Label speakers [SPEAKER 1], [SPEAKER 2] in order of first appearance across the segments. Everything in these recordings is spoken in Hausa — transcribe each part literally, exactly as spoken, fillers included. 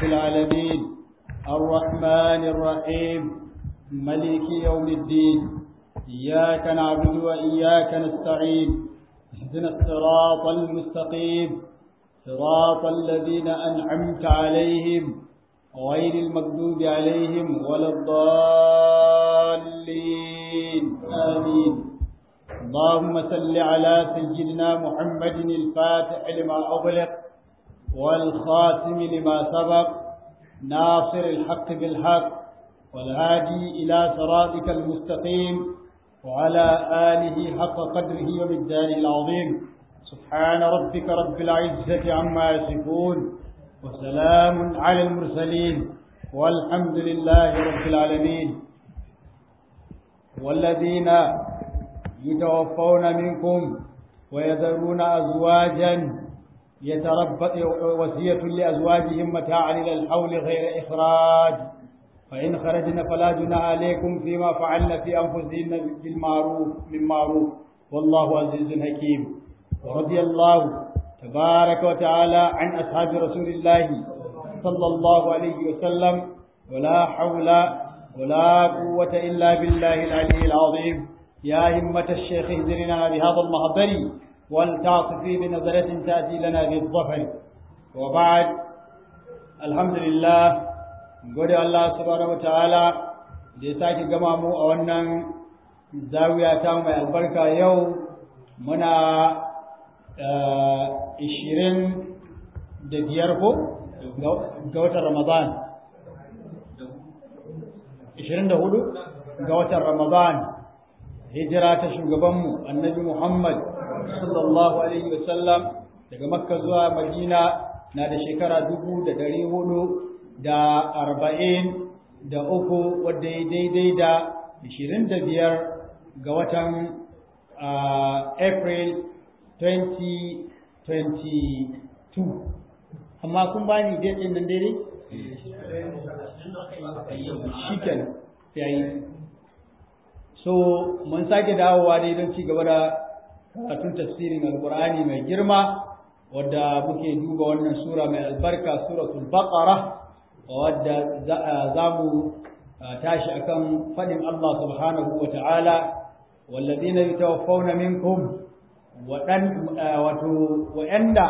[SPEAKER 1] رب العالمين الرحمن الرحيم ملك يوم الدين إياك نعبد وإياك نستعين اهدنا الصراط المستقيم صراط الذين أنعمت عليهم غير المغضوب عليهم ولا الضالين آمين. اللهم صل على سيدنا محمد الفاتح لما أغلق والخاتم لما سبق ناصر الحق بالحق والهادي إلى صراطك المستقيم وعلى آله حق قدره ومقداره العظيم. سبحان ربك رب العزة عما يصفون وسلام على المرسلين والحمد لله رب العالمين. والذين يتوفون منكم ويذرون أزواجا يتربص وصية لأزواجهم متاعا إلى الحول غير إخراج فإن خرجن فلا جناح عليكم فيما فعلن في أنفسهن بالمعروف من معروف والله عزيز حكيم. ورضي الله تبارك وتعالى عن أصحاب رسول الله صلى الله عليه وسلم ولا حول ولا قوة إلا بالله العلي العظيم. يا همة الشيخ اهدرنا بهذا المحضر ولتعطفي بنظرة تأتي لنا بالظفر. وبعد الحمد لله gode Allah subhanahu wataala da ya sake gama mu a wannan zawiya ta mai albarka. yau muna ishirin da biyar ko ga watan Ramadan, ishirin da hudu ga watan Ramadan, hijira ta shugabanmu annabi Muhammad sallallahu alaihi wasallam daga Makka zuwa Madina na da shekara dubu da dari hudu da arba'in da uku wadda ya daidai da ishirin da biyar ga watan April twenty twenty-two. Amma kun bani date ɗin nan daidai? Shi kenan yayi. So mun sake dawowa dai don ci gaba da karatun tafsirin Alƙur'ani mai girma wadda muke duba wannan sura mai albarka, suratul Baqara, wadda za mu tashi akan faɗin Allah subhanahu wa ta'ala, walladina yatawaffawna minkum waɗanda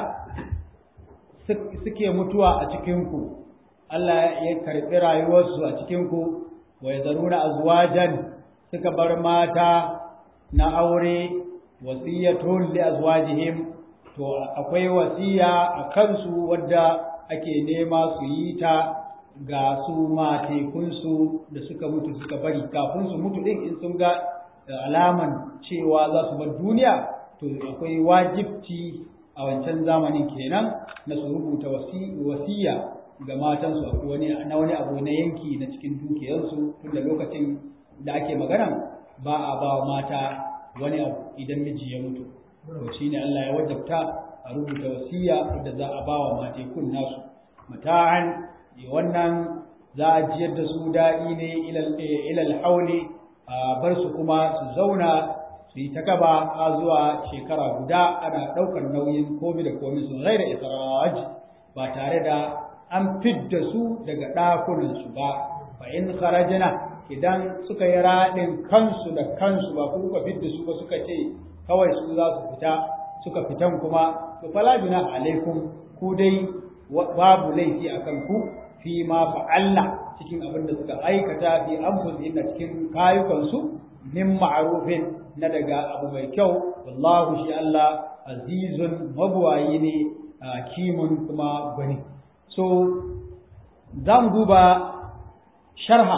[SPEAKER 1] suke mutuwa a cikinku, Allah ya karɓi rayuwarsu a cikinku, wa yazaruna azwajan suka bar mata na aure, wasiyatun li azwajihim, to akwai wasiya a kansu wadda ake nema su yi ta ga su matekunsu da suka mutu suka bari kafin su mutu din. In sun ga alaman cewa za su bar duniya, to akwai wajibci a wancan zamanin kenan na su rubuta wasiya ga matansu akwai wani na wani abu na yanki na cikin dukiyarsu, tunda lokacin da ake magana ba a ba mata wani abu idan miji ya mutu. To shine Allah ya wajabta a rubuta wasiya da za a ba wa matekun nasu mata'an. Wannan za a jiyar da su daɗi ne ilal hauli, a bar su kuma su zauna su yi ta gaba a zuwa shekara guda ana ɗaukar nauyin komi da komi su gaira isra'aj, ba tare da an fidda su daga ɗakunansu ba. Fa in kharajna, idan suka yi raɗin kansu da kansu ba ku kuka fidda su ba, suka ce kawai su za su fita, suka fitan kuma, to fala junaha alaikum, ku dai babu laifi akan ku fi ma fa'alna cikin abin da suka aikata fi anfusihim cikin kayukansu min ma'rufin na daga abu mai kyau. Wallahu shi Allah azizun mabuwayi ne, kimun kuma gwani. So za mu duba sharha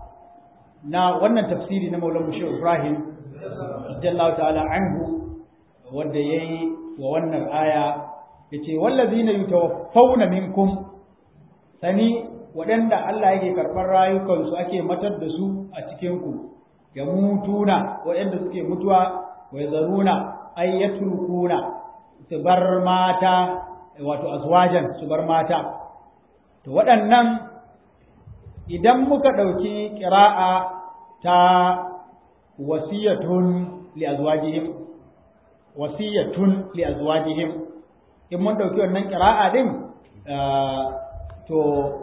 [SPEAKER 1] na wannan tafsiri na Maulana Shehu Ibrahim radiyallahu ta'ala anhu wanda yayi wa wannan aya, yace wallazina yutawaffawna minkum, sani waɗanda Allah yake karɓar rayukansu ake matar da su a cikinku, ya mutuna waɗanda suke mutuwa, wa yazaruna ay yatrukuna, su bar mata, wato azwajan su bar mata. To waɗannan idan muka ɗauki ƙira'a ta wasiyatun li azwajihim, wasiyatun li azwajihim, in mun ɗauki wannan ƙira'a din to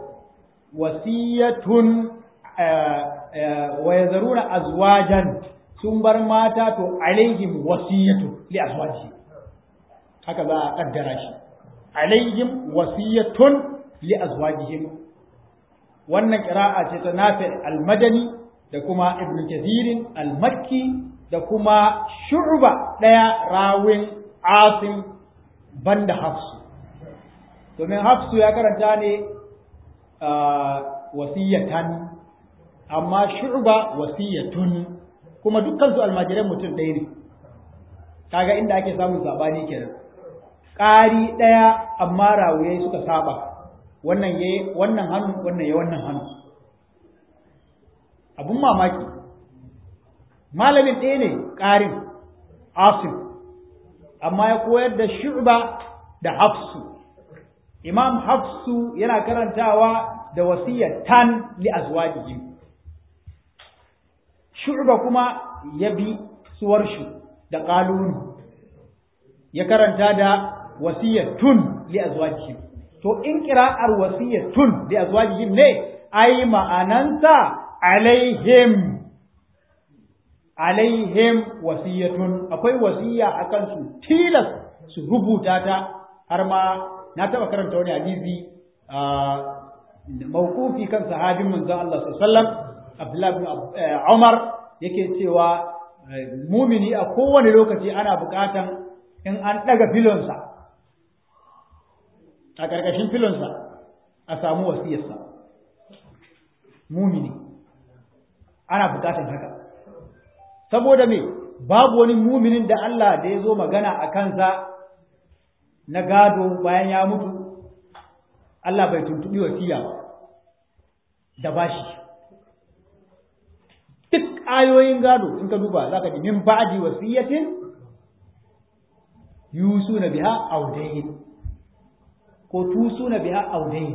[SPEAKER 1] wasiyatun wa yazaruna azwajan sun bar mata to alaihim wasiyatu li azwaji haka za a kaddara shi alaihim wasiyatun li azwajihim wannan qira'a ce ta Nafi al-Madani da kuma Ibn Kathir al-Makki da kuma Shu'ba daya rawin Asim banda Hafsu domin Hafsu ya karanta ne wasiyatan amma Shu'ba wasiyatun kuma dukkan su almajiran mutum ɗaya ne kaga inda ake samun sabani kenan ƙari ɗaya amma rawuyai suka saba wannan yayi wannan hannu wannan yayi wannan hannu abun mamaki malamin ɗaya ne ƙarin Asim amma ya koyar da Shu'ba da Hafsu Imam Hafsu yana karantawa da wasiyatan li azwajihim Shu'ba kuma ya bi suwar shi da qalun ya karanta da wasiyatun li azwajihim to in qira'ar wasiyatun li azwajihim ne ai ma'ananta alaihim alaihim wasiyatun akwai wasiya akan su tilas su rubuta ta har ma na taba karanta wani hadisi mawqufi kan sahabin manzon Allah sallallahu alaihi wasallam Abdullah ibn Umar yake cewa mumini a kowane lokaci ana bukatan in an daga filonsa a karkashin filonsa a samu wasiyarsa mumini ana bukatan haka saboda me babu wani muminin da Allah da ya zo magana a kansa na gado bayan ya mutu Allah bai tuntubi wasiya da bashi duk ayoyin gado in ka duba zaka ji min ba'di wasiyatin yusuna biha awdayn ko tusuna biha awdayn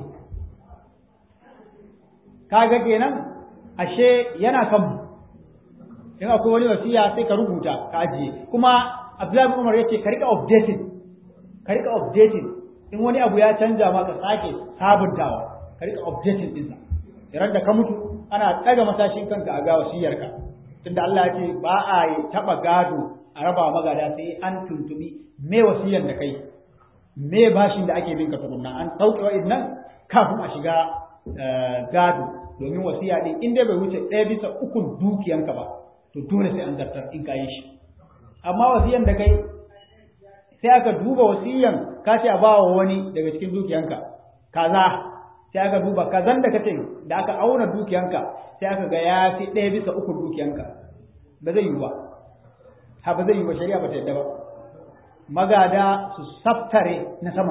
[SPEAKER 1] kaga kenan ashe yana kan in akwai wani wasiya sai ka rubuta ka ajiye kuma Abdullahi Umar yace ka rika updating ka rika updating in wani abu ya canja maka sake sabuntawa ka rika updating din sa idan da ka mutu ana daga matashin kanka a ga wasiyarka tunda Allah ya ce ba a taba gado a raba magada sai an tuntubi me wasiyar da kai me bashin da ake bin ka tukunna an sauke wa'annan kafin a shiga gado domin wasiya din in dai bai wuce ɗaya bisa ukun dukiyanka ba to dole sai an zartar in kayi shi amma wasiyan da kai sai aka duba wasiyan ka ce a bawa wani daga cikin dukiyanka kaza sai aka duba kazan da kace da aka auna dukiyanka sai aka ga ya fi ɗaya bisa uku dukiyanka ba zai yi ba ha ba zai yi ba shari'a ba ta yadda ba magada su saftare na sama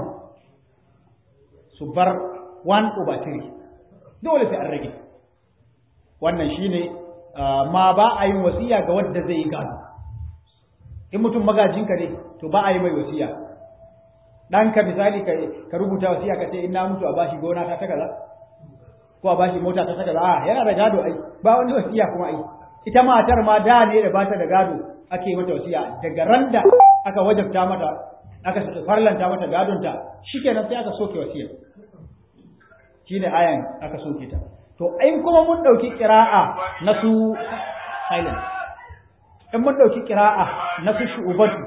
[SPEAKER 1] su bar one over three dole sai an rage wannan shine ma ba a yin wasiya ga wanda zai yi gado in mutum magajinka ne to ba a yi mai wasiya ɗanka misali ka rubuta wasiya ka ce in na mutu a bashi gona ta ta kaza ko a bashi mota ta ta kaza a yana da gado ai ba wani wasiya kuma ai ita matar ma da ne da bata da gado ake mata wasiya daga randa aka wajabta mata aka farlanta mata gadonta shikenan sai aka soke wasiya shine ayan aka soke ta to in kuma mun dauki qira'a na su silent in mun dauki qira'a na su shu'ubatu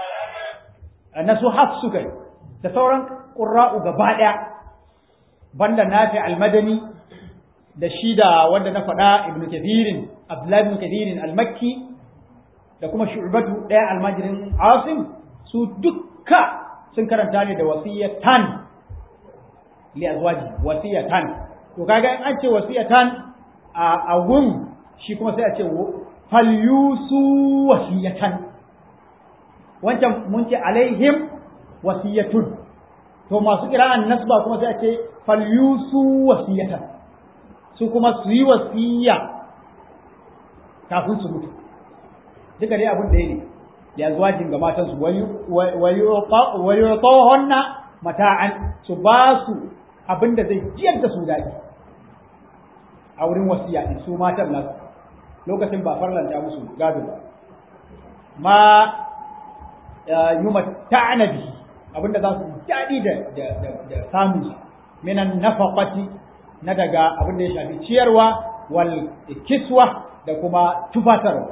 [SPEAKER 1] na su hafsu kai da sauran qurra'u gaba daya banda Nafi al-Madani da shi da wanda na faɗa Ibn Kathir Abdullah ibn Kathir al-Makki da kuma Shu'batu daya almajirin Asim su dukka sun karanta ne da wasiyatan li azwaji wasiyatan to kaga in an ce wasiyatan a awun shi kuma sai a ce falyusu wasiyatan wancan mun ce alaihim wasiyatun to masu kira'an nasba kuma sai a ce falyusu wasiyatan su kuma su yi wasiya kafin su mutu duka dai abin da ne ya zuwa jin ga matan su wayu tsohonna mata'an su ba su abin da zai jiyar da su daɗi a wurin wasiya din su matan nasu lokacin ba farlanta musu gado ba ma yi mata'ana bihi abin da za su daɗi da samun minan nafaqati na daga abin da ya shafi ciyarwa wal kiswa da kuma tufatarwa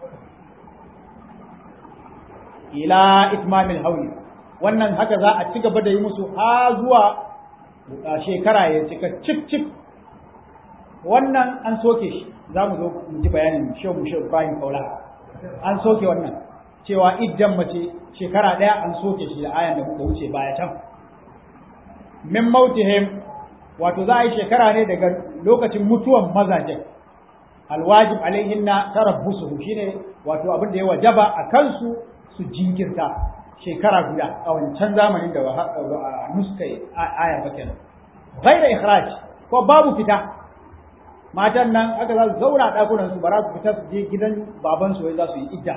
[SPEAKER 1] ila itmamil hauli wannan haka za a ci gaba da yi musu har zuwa shekara ya cika cif cif wannan an soke shi za mu zo mu ji bayanin shehu mushe Ibrahim Kaula an soke wannan cewa iddan mace shekara daya an soke shi da ayan da muka wuce baya can min mautihim wato za a yi shekara ne daga lokacin mutuwan mazajen alwajib alaihinna tarabbusuhu shine wato abin da ya wajaba a kansu su jinkirta shekara guda a wancan zamanin da a nuska ayar ba kenan ghaira ikhraj ko babu fita matan nan aka za su zauna dakunan su ba za su fita su je gidan baban su wai za su yi idda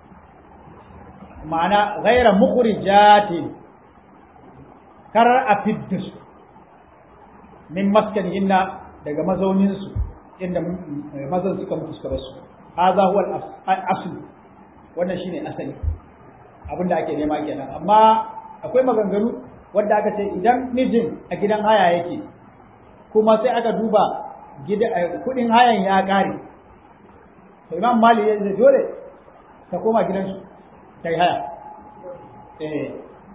[SPEAKER 1] ma'ana ghaira mukhrijatin karar a fidda su min maskanihinna daga mazaunin su inda mazan suka mutu suka basu hadha huwa al-asl wannan shine asali abinda ake nema kenan amma akwai maganganu wanda aka ce idan mijin a gidan haya yake kuma sai aka duba kudin hayan ya kare to Imam Malik ya ce dole ta koma gidansu ta yi haya eh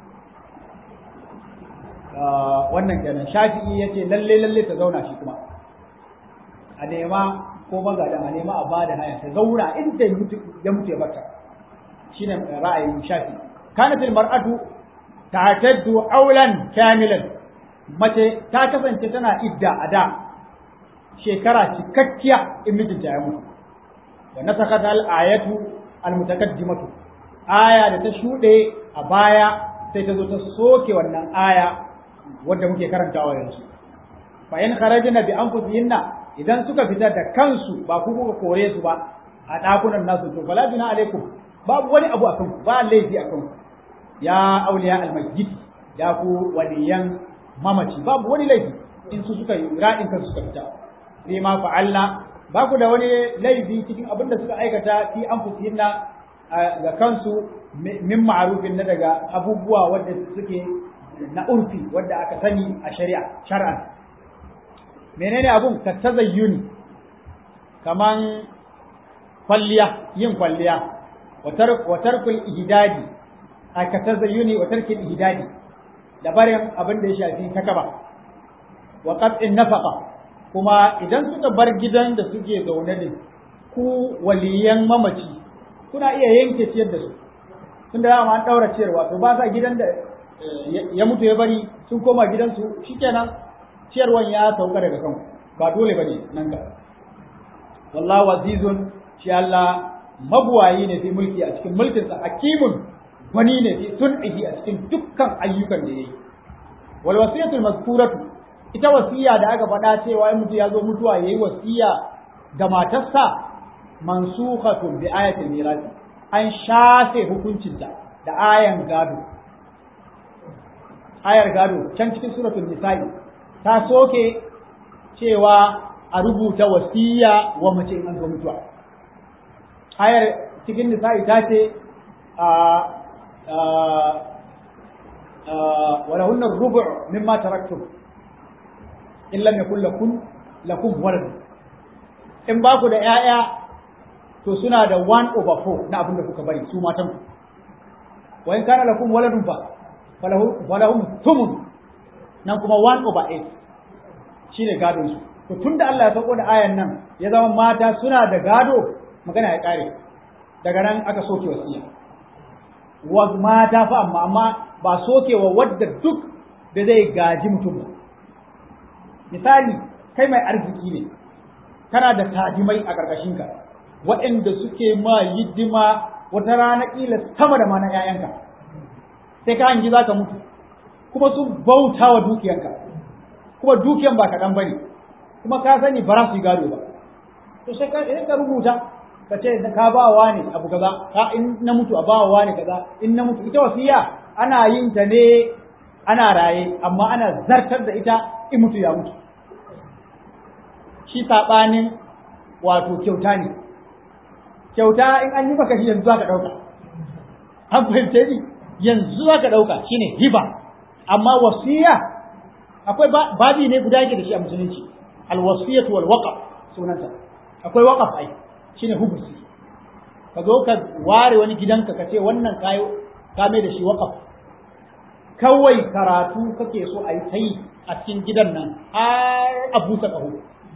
[SPEAKER 1] wannan kenan Shafi'i yace lalle lalle ta zauna shi kuma a nema ko magadan a nema a bada haya ta zauna inda ya mutu ya mutu ya bata shine ra'ayin Shafi kanat almar'atu ta'taddu awlan kamilan mace ta kasance tana idda a da shekara cikakkiya in mijinta ya mutu wa nasakat al-ayatu al-mutaqaddimatu aya da ta shude a baya sai ta zo ta soke wannan aya wanda muke karantawa yanzu fa in kharajna bi anfusihinna idan suka fita da kansu ba ku kuka kore su ba a dakunan nasu to fala bina alaikum babu wani abu akan ku ba laifi akan ku ya auliya almasjid ya ku waliyan mamaci babu wani laifi in su suka yi ra'in kansu suka fita sai ma fa'alna ba ku da wani laifi cikin abin da suka aikata fi anfusihinna ga kansu min ma'rufin na daga abubuwa wanda suke na urfi wanda aka sani a shari'a shar'an menene abun ka tazayyuni kaman kwalliya yin kwalliya wa tarkul ihdadi aka tazayyuni wa tarkul ihdadi da barin abin da ya shafi takaba wa qat'in nafaqa kuma idan suka bar gidan da suke zaune da ku waliyan mamaci kuna iya yanke ciyar da su tunda dama an daura ciyarwa to ba sa gidan da ya mutu ya bari sun koma gidansu shikenan ciyarwan ya sauka daga kanku ba dole bane nan ga wallahu azizun shi Allah mabuwayi ne fi mulki a cikin mulkin sa hakimun wani ne fi sun'ihi a cikin dukkan ayyukan da yayi wal wasiyatul mazkuratu ita wasiya da aka faɗa cewa in mutu ya zo mutuwa yayi wasiya ga matarsa mansukhatun bi ayatil miras an shafe hukuncinta da ayan gado ayar gado can cikin suratul nisa'i ta soke cewa a rubuta wasiya wa mace in an zo mutuwa ayar cikin nisa'i ta ce a ولهن الربع مما تركتم إن لم يكن لكم لكم ولد in ba ku da ‘ya'ya to suna da one over four na abin da kuka bari su matan ku wa in kana lakum waladun fa falahum tumun nan kuma one over eight shine gadon su to tunda Allah ya sauko da ayan nan ya zama mata suna da gado magana ya kare daga nan aka soke wasiya wa mata fa amma amma ba sokewa wadda duk da zai gaji mutum ba misali kai mai arziki ne kana da tajimai a ƙarƙashinka waɗanda suke ma hidima wata rana ƙila sama da ma na ‘ya'yanka sai ka hangi za ka mutu kuma sun bauta wa dukiyanka kuma dukiyan ba kaɗan ba ne kuma ka sani ba za su yi gado ba to sai ka ka rubuta ka ce ka ba wa ne abu kaza ka in na mutu a ba wa ne kaza in na mutu ita wasiya ana yin ta ne ana raye amma ana zartar da ita in mutu ya mutu shi saɓanin wato kyauta ne kyauta in an yi maka shi yanzu za ka ɗauka an fahimce ni yanzu za ka ɗauka shine hiba amma wasiya akwai babi ne guda yake da shi a musulunci alwasiyatu wal waqf sunanta akwai waqf ai shine hubusi ka zo ka ware wani gidanka ka ce wannan kayo ka mai da shi waqf kawai karatu kake so a yi ta yi a cikin gidan nan har a busa ƙaho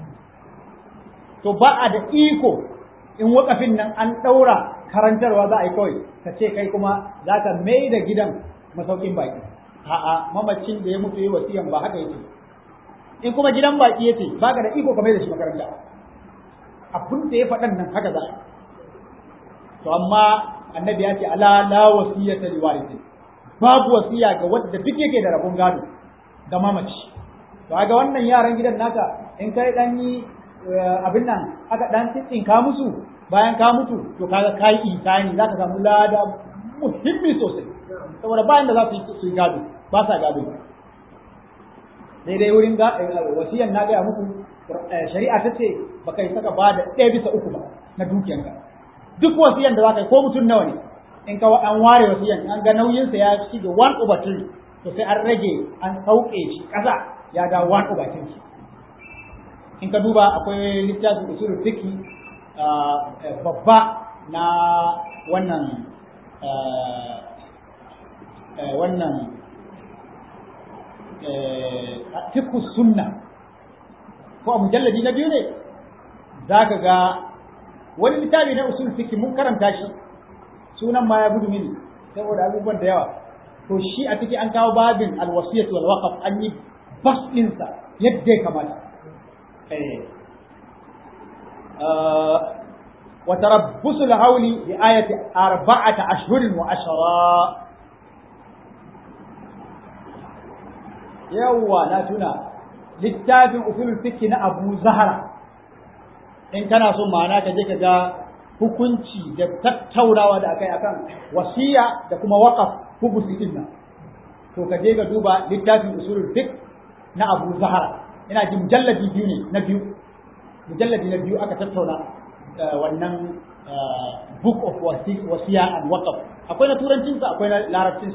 [SPEAKER 1] to ba a da iko in waƙafin nan an ɗaura karantarwa za a yi kawai ka ce kai kuma za ka mai da gidan masaukin baƙi a'a mamacin da ya mutu yi wasiyan ba haka yake in kuma gidan baƙi yace ba ka da iko ka mai da shi makaranta abin da ya faɗan nan haka za a to amma annabi ya ce ala la wasiyata li warithin babu wasiya ga wanda duk yake da rabon gado ga mamaci to ga wannan yaran gidan naka in kai dan yi abin nan aka dan tsinka musu bayan ka mutu to kaga kai insani zaka samu lada muhimmi sosai saboda bayan da za su yi su gado ba sa gado daidai wurin ga wasiyan na ga muku shari'a ta ce baka yi saka ba da ɗaya bisa uku ba na dukiyanka duk wasiyan da za ka yi ko mutum nawa ne in ka an ware wasiyan an ga nauyinsa ya shiga one over three to sai an rage an sauke shi ƙasa ya ga one over three in ka duba akwai littafin usulul fiqh babba na wannan wannan fiqh sunna ko a mujalladi na biyu ne zaka ga wani littafi na usul fiqh mun karanta shi sunan ma ya gudu mini saboda abubuwan da yawa to shi a ciki an kawo babin alwasiyat wal waqf an yi bas ɗinsa yadda ya kamata wa tarabbusul hawli bi ayati arba'ata ashhurin wa ashara yawa na tuna littafin usul fiqh na Abu Zahra in kana so ma'ana ka je ka ga hukunci da tattaunawa da akai akan wasiya da kuma waqaf hubusi din nan to ka je ka duba littafin usulul fiqh na Abu Zahra ina ji mujalladi biyu ne na biyu mujalladi na biyu aka tattauna wannan book of wasiya and waqaf akwai na turancin sa akwai na larabcin sa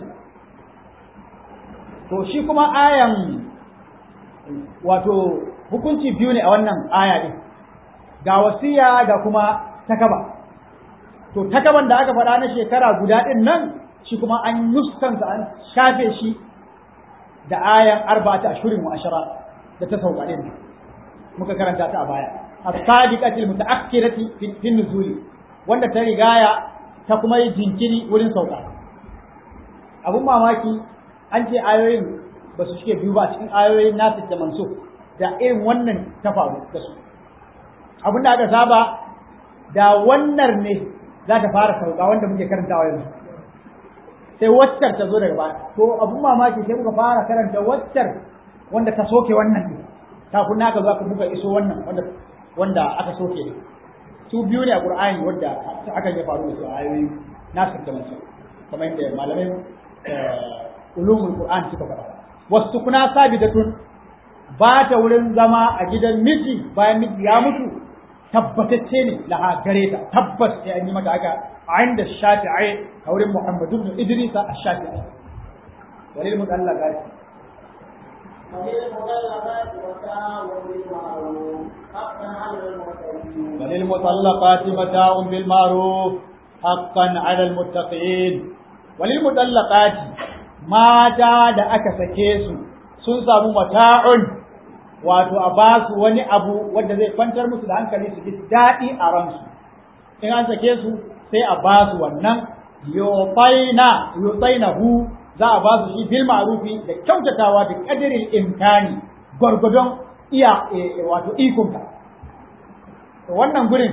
[SPEAKER 1] to shi kuma ayan wato hukunci biyu ne a wannan aya din ga wasiya ga kuma takaba to takaban da aka faɗa na shekara guda ɗin nan shi kuma an nuskansa an shafe shi da ayan arba'ata ashurin wa ashara da ta sauka ɗin muka karanta ta a baya as-sadiqatil muta'akkirati fi nuzuli wanda ta rigaya ta kuma yi jinkiri wurin sauka abun mamaki an ce ayoyin ba su shige biyu ba cikin ayoyin nasu da mansuk da irin wannan ta faru da su abin da aka saba da wannan ne za ta fara sauka wanda muke karantawa yanzu sai waccar ta zo daga baya to abun mamaki sai muka fara karanta waccar wanda ta soke wannan ne kafin naka zo aka muka iso wannan wanda wanda aka soke ne su biyu ne a Qur'ani wanda aka yi faru da su ayoyi nasu da masu kamar yadda malamai ulumul Qur'an suka faɗa wasu kuna sabidatun ba ta wurin zama a gidan miji bayan miji ya mutu tabbatacce ne laha gare ta tabbas sai an yi mata haka a inda shafi'i a wurin Muhammad ibn Idris ash-Shafi'i walil mutallaqat walil mutallaqat mata'un bil ma'ruf haqqan 'ala al muttaqin walil mutallaqat mata da aka sake su sun samu mata'un wato a ba su wani abu wanda zai kwantar musu da hankali su ji daɗi a ransu in an sake su sai a ba su wannan yotaina yotaina hu za a ba su shi bil ma'rufi da kyautatawa da kadirin imkani gwargwadon iya wato ikonka to wannan gurin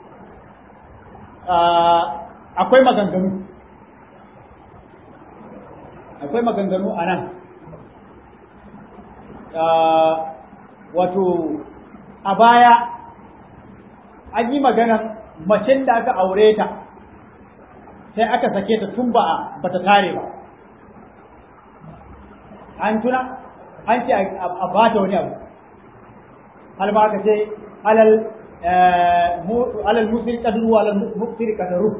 [SPEAKER 1] akwai maganganu akwai maganganu a nan wato a baya an yi magana macen da aka aure ta sai aka sake ta tun ba ba ta tare ba an tuna an ce a ba ta wani abu hal ba aka ce alal alal musir kadru alal musir kadru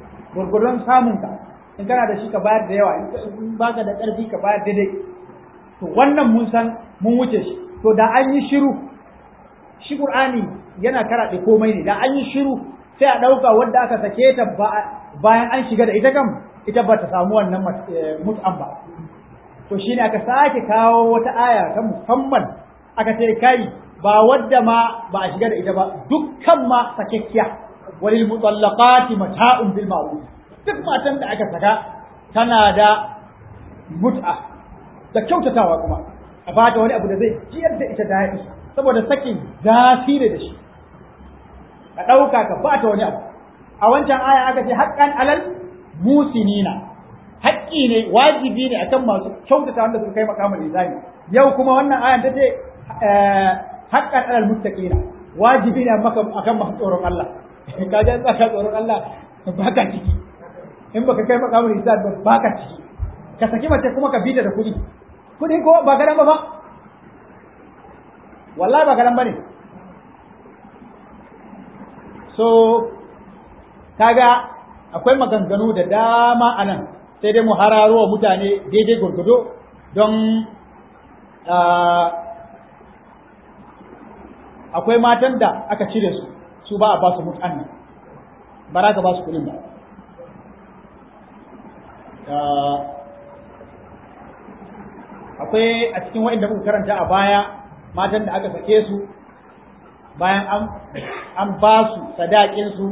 [SPEAKER 1] gurgurun samun ka in kana da shi ka bayar da yawa in baka da ƙarfi ka bayar daidai to wannan mun san mun wuce shi to da an yi shiru shi Qur'ani yana karaɗe komai ne da an yi shiru sai a ɗauka wanda aka sake ta bayan an shiga da ita kam ita ba ta samu wannan mut'an ba to shine aka sake kawo wata aya ta musamman aka ce kai ba wadda ma ba a shiga da ita ba dukkan ma sakekkiya walil mutallaqati mata'un bil ma'ruf duk matan da aka saka tana da mut'a da kyautatawa kuma a bata wani abu da zai ciyar da ita daɗi saboda sakin zafi ne da shi ka ɗauka ka bata wani abu a wancan aya aka ce haƙƙan alal musinina haƙƙi ne wajibi ne akan masu kyautata wanda suka kai makamul izani yau kuma wannan ayan ta ce haƙƙan alal muttaqina wajibi ne akan masu tsoron Allah ka ga tsaka tsoron Allah baka ciki in baka kai makamul izani ba baka ciki ka saki mace kuma ka bita da kuɗi kuɗi ko ba garan ba ba wallahi ba garan bane so kaga akwai maganganu da dama anan sai dai mu hararo wa mutane daidai gurgudo don akwai matan da aka cire su su ba a ba su mutan nan ba za ka ba su kuɗin ba akwai a cikin waɗanda muka karanta a baya matan da aka sake su bayan an an ba su sadakin su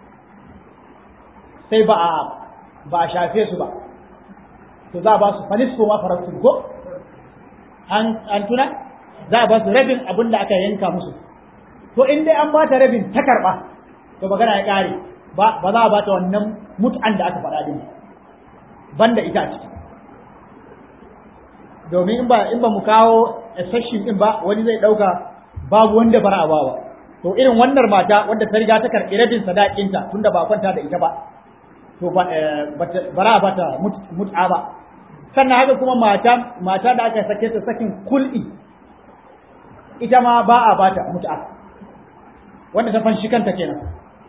[SPEAKER 1] sai ba a ba a shafe su ba to za a ba su fanisco ma farautu ko an an tuna za a ba su rabin abin da aka yanka musu to in dai an ba ta rabin ta karba to magana ya kare ba ba za a ba ta wannan mut'an da aka faɗa din banda ita a ciki domin in ba in ba mu kawo exception din ba wani zai dauka babu wanda bara ba ba to irin wannan mata wanda ta riga ta karɓi rabin sadakinta tunda ba kwanta da ita ba to ba bara ba ta mut'a ba sannan haka kuma mata mata da aka sake ta sakin kul'i ita ma ba a bata mut'a wanda ta fanshi kanta kenan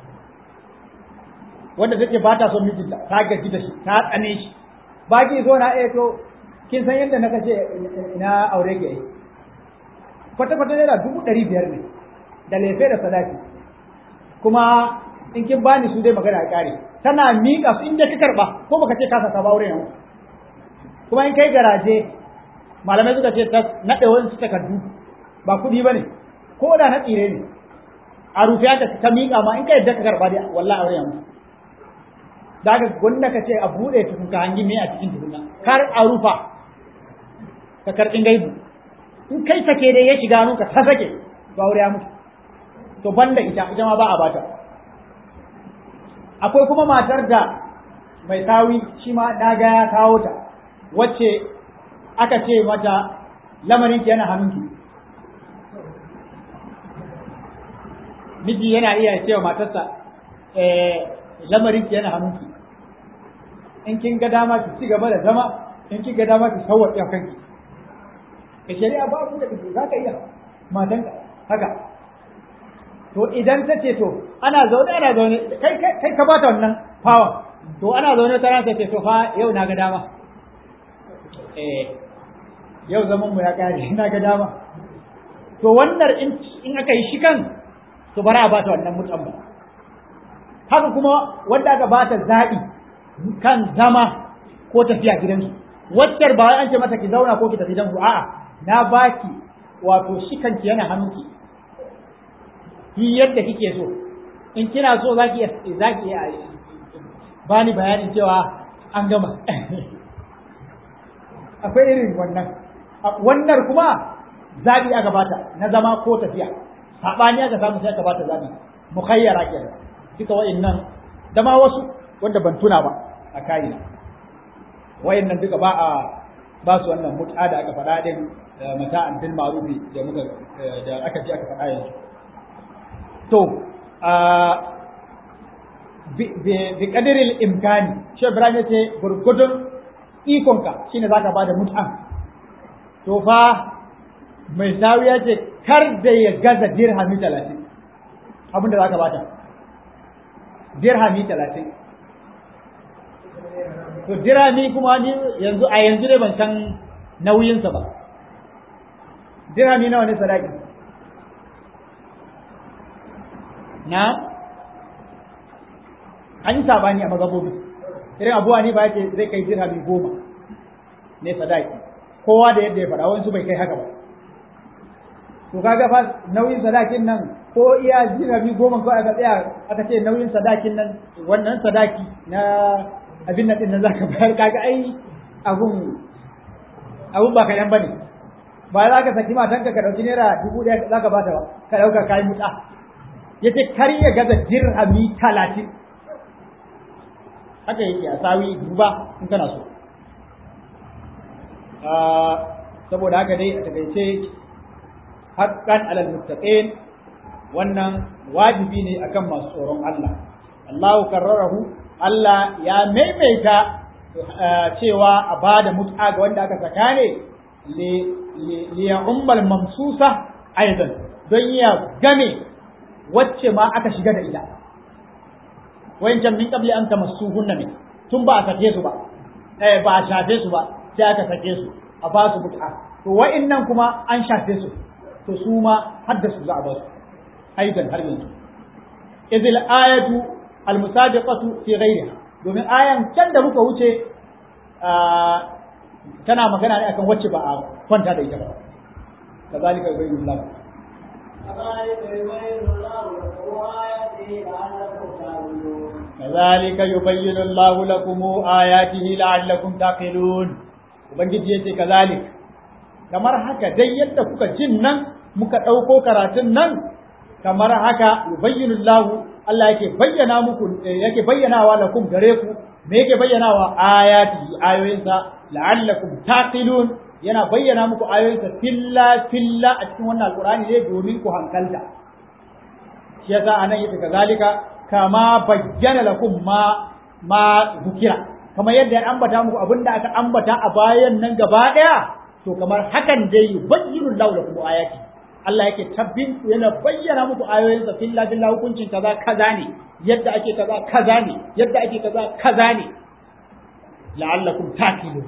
[SPEAKER 1] wanda take ba ta son mijinta ta gaji da shi ta tsane shi ba ki zo na eh to kin san yadda na kace ina aure ke yi kwata kwata naira dubu ɗari biyar ne da lefe da sadaki kuma in kin bani su dai magana ya kare tana miƙa su inda ka karba ko baka ce ka saka ba aure yanzu kuma in kai garaje malamai suka ce ta naɗe wani takardu ba kuɗi ba ne ko da na tsire ne a rufe ta ta miƙa ma in ka yadda ka karba dai wallahi aure yanzu da ga gwanda ka ce a buɗe tukun ka hangi me a cikin tukunna kar a rufa ka karɓin gaibu in kai sake dai ya shiga hannunka ta sake ba aure ya mutu to banda ita ita ma ba a bata akwai kuma matar da mai tawi shi ma daga ya kawo ta wacce aka ce mata lamarin ki yana hannunki miji yana iya cewa matarsa eh lamarin ki yana hannunki in kin ga dama ki ci gaba da zama in kin ga dama ki sauwaƙe kanki ka shari'a ba ku da kike za ka iya matanka haka to idan ta ce to ana zaune ana zaune kai kai ka bata wannan fawa to ana zaune ta ranta ce to fa yau na ga dama eh yau zaman mu ya kare na ga dama to wannan in in aka yi shi kan to bara a bata wannan mutan ba haka kuma wanda aka bata zaɓi kan zama ko tafiya gidansu waccar ba an ce mata ki zauna ko ki tafi gidansu a'a na baki wato shi kanki yana hannunki yi yadda kike so in kina so zaki zaki bani bayanin cewa an gama akwai irin wannan wannan kuma zabi aka bata na zama ko tafiya sabani aka samu sai aka bata zabi mukhayyara kenan duka wa'annan da ma wasu wanda ban tuna ba a kaina wa'annan duka ba a ba su wannan mut'a da aka faɗa din mata'an bil ma'rufi da muka da aka ji aka faɗa yanzu to bi kadiril imkani shi Ibrahim ya ce gurgudun ikonka shine zaka bada mut'an to fa mai sawi ya ce kar da ya gaza dirhami talatin abinda zaka bata dirhami talatin to dirhami kuma ni yanzu a yanzu dai ban san nauyinsa ba dirhami nawa ne sadaki na an yi sabani a magabobi irin abuwa ne ba yake zai kai dirhami goma ne sadaki kowa da yadda ya faɗa wani su bai kai haka ba to kaga fa nauyin sadakin nan ko iya dirhami goma ko aka tsaya aka ce nauyin sadakin nan wannan sadaki na abin nan din nan zaka bayar kaga ai abun abun ba kayan bane ba za ka saki matanka ka dauki naira dubu ɗaya za ka bata ba ka dauka kayi mutsa yace kar ya gaza dirhami talatin haka yake a sawi duba in kana so saboda haka dai a takaice haqqan alal muttaqin wannan wajibi ne akan masu tsoron Allah Allahu karrarahu Allah ya maimaita cewa a bada mut'a ga wanda aka saka ne li ya ummal mamsusa aidan don ya game wacce ma aka shiga da ita wayancan min qabli an tamassuhunna ne tun ba a sake su ba eh ba a shafe su ba sai aka sake su a ba su mut'a to wa'annan kuma an shafe su to su ma haddasu za a ba su aidan har yanzu idil ayatu almusabiqatu fi ghayriha domin ayan can da muka wuce tana magana ne akan wacce ba a kwanta da ita ba kazalika yubayyinu Allah kazalika yubayyinu Allah lakum ayatihi la'allakum taqilun ubangiji yace kazalik kamar haka dai yadda kuka jin nan muka dauko karatun nan kamar haka yubayyinu Allah Allah yake bayyana muku yake bayyanawa lakum gare ku me yake bayyanawa ayati ayoyinsa la'allakum taqilun yana bayyana muku ayoyinsa filla filla a cikin wannan alqur'ani ne domin ku hankalta shi yasa anan yake kazalika kama bayyana lakum ma ma zukira kamar yadda ya ambata muku abinda aka ambata a bayan nan gaba daya to kamar hakan dai yubayyinu lakum ayati Allah yake tabbin yana bayyana muku ayoyinsa filla filla hukuncin kaza kaza ne yadda ake kaza kaza ne yadda ake kaza kaza ne la'allakum taqilun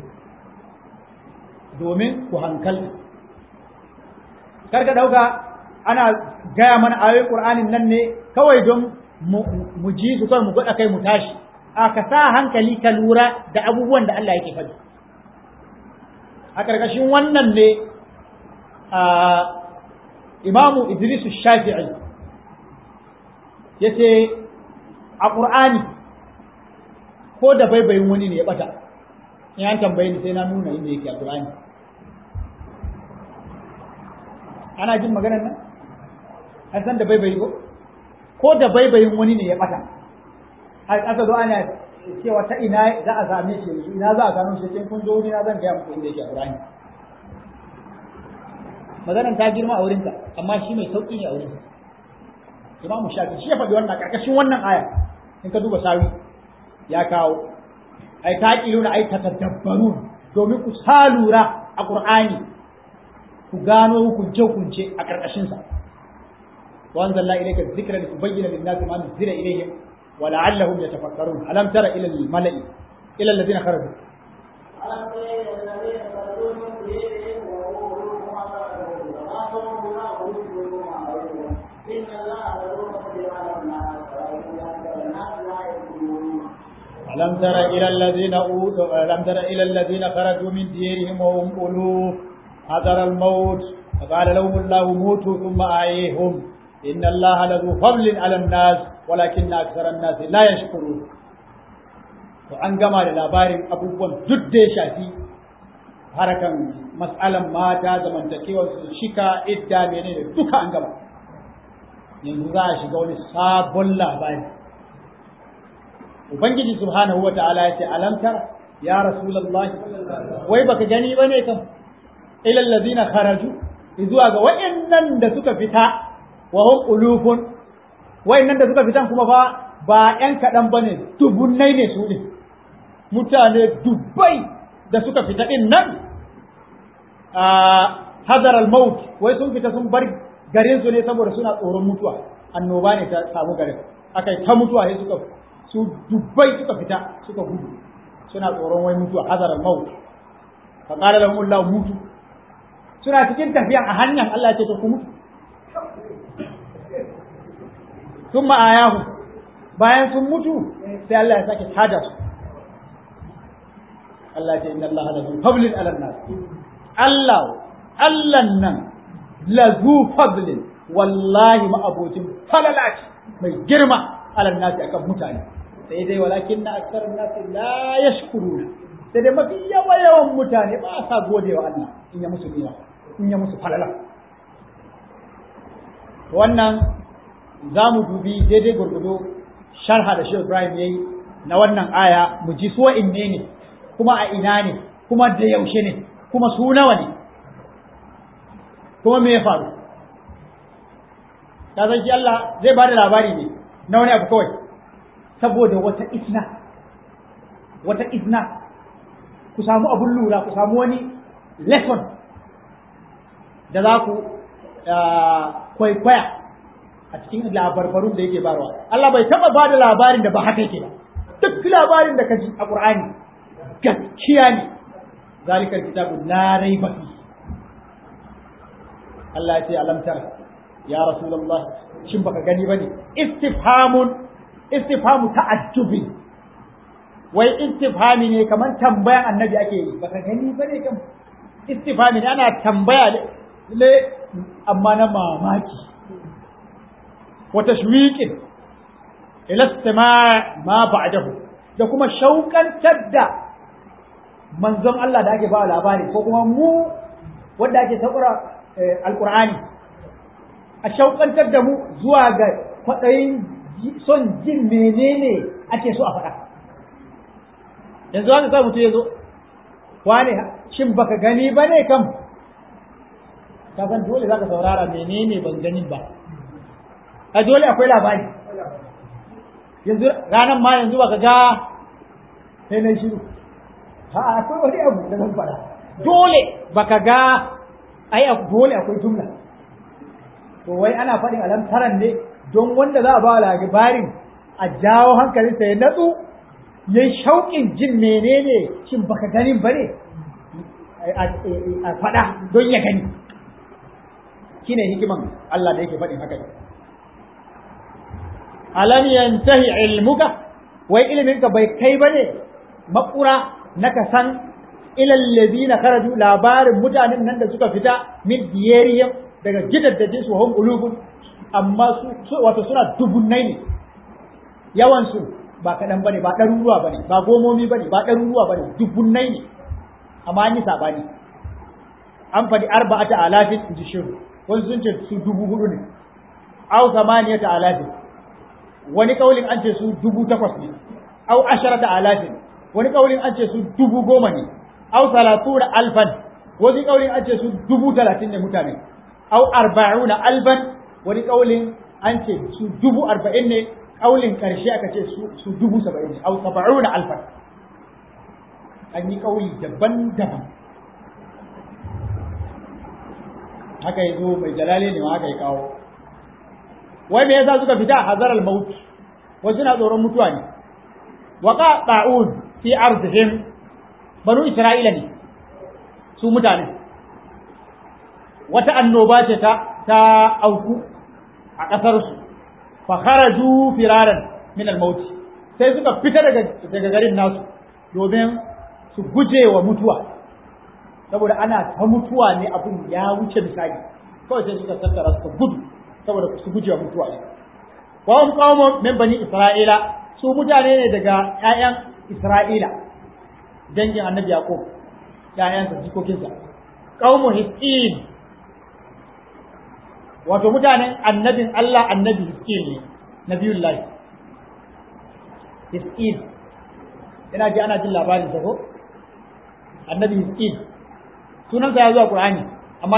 [SPEAKER 1] domin ku hankalta karka dauka ana gaya mana ayoyin Qur'anin nan ne kawai don mu ji su kawai mu gwada kai mu tashi a ka sa hankali ka lura da abubuwan da Allah yake faɗi a karkashin wannan ne a Imamu Idris Shafi'i yace a Qur'ani ko da baibayin wani ne ya bata in an tambaye ni sai na nuna inda yake a Qur'ani ana jin maganar nan an san da baibayi ko ko da baibayin wani ne ya bata aka zo ana cewa ta ina za a same shi ina za a gano shi kin kun zo ni na zan ga muku inda yake a Qur'ani maganar ta girma a wurinka amma shi mai sauki ne a wurinka Imam Shafi shi ya faɗi wannan karkashin wannan aya in ka duba sawi ya kawo ai taqiluna ai tatadabbarun domin ku salura a Qur'ani ku gano hukunce hukunce a karkashin sa wa anzalna ilayka dhikra litubayyana lin-nasi ma nuzila ilayhim wa la'allahum yatafakkarun alam tara ila al-mala'i ila alladhina kharaju ألم تر إلى الذين أوتوا ألم تر إلى الذين خرجوا من ديرهم وهم ألوف حذر الموت فقال لهم الله موتوا ثم أحييهم إن الله لذو فضل على الناس ولكن أكثر الناس لا يشكرون وأن جمع labarin abubuwan duk da ya shafi harakan mas'alan mata zamantakewar su shika idda menene duka an gama yanzu za a shiga wani sabon labari Ubangiji subhanahu wa ta'ala ya ce alamtar ya Rasulullahi wai baka gani bane kan ilal ladina kharaju zuwa ga wayannan da suka fita wa hum ulufun wayannan da suka fitan kuma fa ba ƴan kadan bane dubunnai ne su din mutane dubbai da suka fita din nan a hadar al-maut wai sun fita sun bar garin su ne saboda suna tsoron mutuwa annoba ne ta samu garin akai ta mutuwa sai suka su dubbai suka fita suka gudu suna tsoron wai mutuwa hazar al-maut fa qala lahum Allah mutu suna cikin tafiyan a hanyar Allah ya ce to ku mutu sun ma'ayahu bayan sun mutu sai Allah ya sake tada su Allah ce inna Allah lazu fablin ala nas Allah Allah nan lazu fablin wallahi ma abocin falalaci mai girma ala nas akan mutane sai dai walakin na aksar nas la yashkuruna sai dai mafi yawa yawan mutane ba sa godewa Allah in ya musu niya in ya musu falala wannan za mu dubi daidai gurgudo sharha da Shehu Ibrahim yayi na wannan aya mu ji so inne ne kuma a ina ne kuma da yaushe ne kuma su nawa ne kuma me ya faru ta san Allah zai bada labari ne na wani abu kawai saboda wata isna wata izna ku samu abun lura ku samu wani lesson da za ku kwaikwaya a cikin labarbarun da yake barwa Allah bai taba ba da labarin da ba haka yake ba duk labarin da ka ji a Qur'ani gaskiya ne zalikal kitabu la raiba fi Allah ya ce alam tara ya rasulullah shin baka gani bane istifhamun istifhamu ta'ajjubi wai istifhami ne kamar tambayan annabi ake yi baka gani bane kam istifhami ne ana tambaya ne amma na mamaki وتشويق إلى استماع ما بعده da kuma shaukantar da manzon Allah da ake ba labari ko kuma mu wanda ake saukara alqur'ani a shaukantar da mu zuwa ga kwadayin son jin menene ake so a faɗa yanzu haka sai mutum ya zo wane shin baka gani bane kam ka san dole zaka saurara menene ban gani ba a dole akwai labari yanzu ranar ma yanzu baka ga sai na shiru ha akwai wani abu da zan fara dole baka ga ai dole akwai jumla to wai ana faɗin alamtaran ne don wanda za a ba labarin a jawo hankalinsa ya natsu yayi shauƙin jin menene shin baka ganin bane a faɗa don ya gani shine hikiman Allah da yake faɗin haka alam yantahi ilmuka wai ilminka bai kai bane makura naka san ilal ladina kharaju labarin mutanen nan da suka fita min diyarihim daga gidaddajin su hum ulubun amma su wato suna dubunnai ne yawan su ba kadan bane ba ɗaruruwa bane ba gomomi bane ba ɗaruruwa bane dubunnai ne amma an yi sabani an faɗi arba'ata alafin inji shiru wani sun ce su dubu hudu ne aw samaniyata alafin wani kaulin an ce su dubu takwas ne au asharata alafin wani kaulin an ce su dubu goma ne au salatuna alfan wani kaulin an ce su dubu talatin ne mutane au arba'una alfan wani kaulin an ce su dubu arba'in ne kaulin karshe aka ce su dubu saba'in ne au saba'una alfan an yi kauli daban-daban haka yazo mai jalale ne haka ya kawo wai me yasa suka fita hazar al-maut wasu na tsoron mutuwa ne waqa ta'un fi ardihim banu isra'ila ne su mutane wata annoba ce ta ta auku a kasar su fa kharaju firaran min al-maut sai suka fita daga daga garin nasu domin su guje wa mutuwa saboda ana ta mutuwa ne abun ya wuce misali kawai sai suka tattara suka gudu saboda su gujewa mutuwa ne wa hum qaumun min bani isra'ila su mutane ne daga ƴaƴan isra'ila dangin annabi yaqub ƴaƴan sa jikokin sa qaumu hisqin wato mutanen annabin Allah annabi hisqin ne nabiyullahi hisqin ina ji ana jin labarin sa ko annabi hisqin sunan sa ya zuwa qur'ani